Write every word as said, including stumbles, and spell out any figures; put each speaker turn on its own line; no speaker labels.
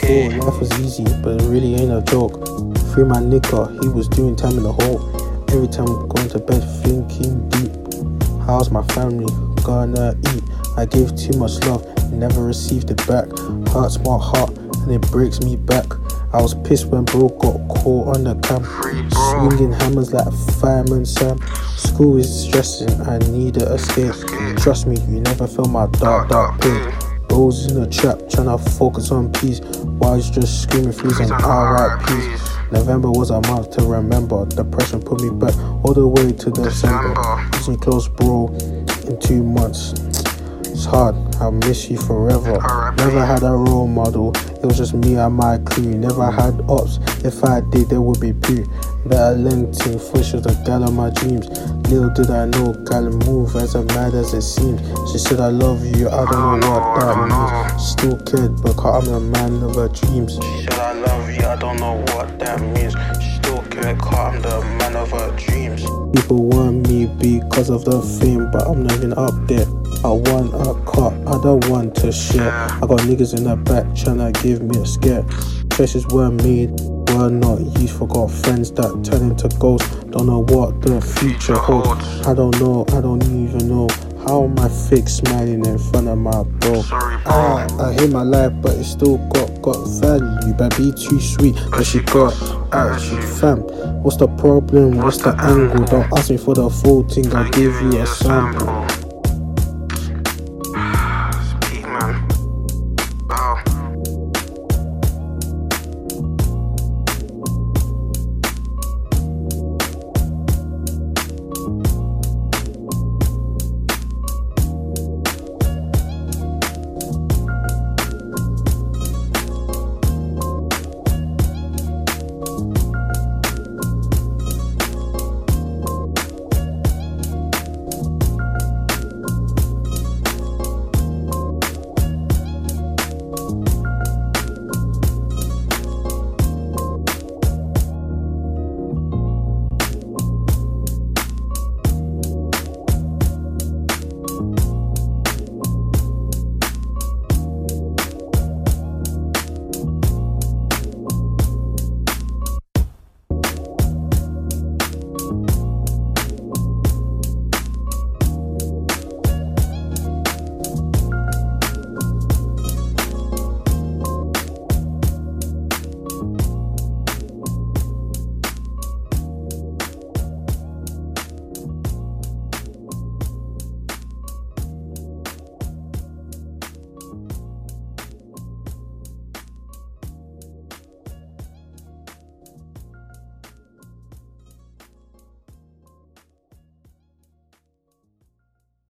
thought life was easy, but it really ain't a joke. Free my nigga, he was doing time in the hole. Every time I'm going to bed thinking deep. How's my family gonna eat? I gave too much love, never received it back. Hurts my heart and it breaks me back. I was pissed when bro got caught on the cam, swinging hammers like Fireman Sam. School is stressing, I need an escape. Trust me, you never felt my dark, dark pain. Bros in the trap, tryna focus on peace, while he's just screaming freeze and R I P. November was a month to remember. Depression put me back all the way to December. Losing close bro in two months. It's hard, I'll miss you forever. Never had a role model, it was just me and my crew. Never had ops, if I did there would be poo. Better LinkedIn, Fish was the gal of my dreams. Little did I know, gal move as mad as it seems. She said I love you, I don't know what that means. Still cared, because I'm the man of her dreams. She said I love you, I don't know what that means. She still cared, because I'm the man of her dreams. People want me because of the fame, but I'm not even up there. I want a cut, I don't want to share. I got niggas in the back tryna give me a scare. Choices were made, were not used. Forgot friends that turn into ghosts. Don't know what the future holds. I don't know, I don't even know. How am I fake smiling in front of my bro? I, I hate my life, but it still got, got value. But be too sweet, but she got attitude. Fam, what's the problem? What's the angle? Don't ask me for the full thing, I'll give you a sample.